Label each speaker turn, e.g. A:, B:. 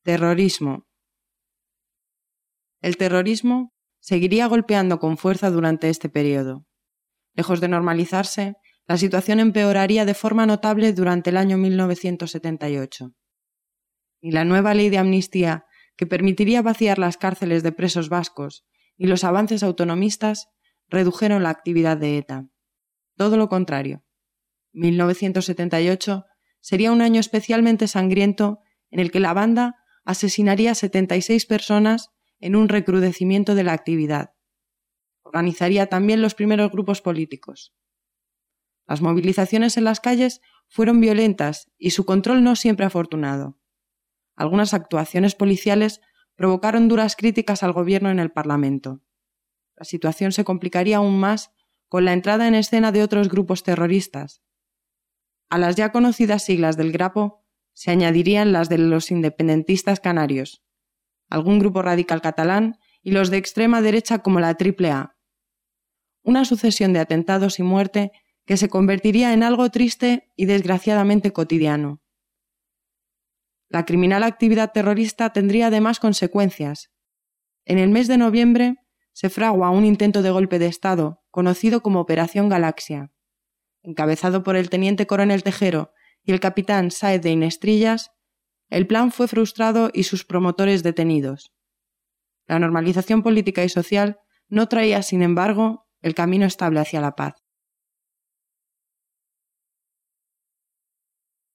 A: Terrorismo. El terrorismo seguiría golpeando con fuerza durante este periodo. Lejos de normalizarse, la situación empeoraría de forma notable durante el año 1978. Ni la nueva ley de amnistía, que permitiría vaciar las cárceles de presos vascos, ni los avances autonomistas redujeron la actividad de ETA. Todo lo contrario. 1978 sería un año especialmente sangriento en el que la banda asesinaría a 76 personas en un recrudecimiento de la actividad. Organizaría también los primeros grupos políticos. Las movilizaciones en las calles fueron violentas y su control no siempre afortunado. Algunas actuaciones policiales provocaron duras críticas al gobierno en el Parlamento. La situación se complicaría aún más con la entrada en escena de otros grupos terroristas. A las ya conocidas siglas del Grapo se añadirían las de los independentistas canarios, algún grupo radical catalán y los de extrema derecha como la AAA. Una sucesión de atentados y muerte que se convertiría en algo triste y desgraciadamente cotidiano. La criminal actividad terrorista tendría además consecuencias. En el mes de noviembre se fragua un intento de golpe de Estado, conocido como Operación Galaxia. Encabezado por el teniente coronel Tejero y el capitán Sáez de Inestrillas, el plan fue frustrado y sus promotores detenidos. La normalización política y social no traía, sin embargo, el camino estable hacia la paz.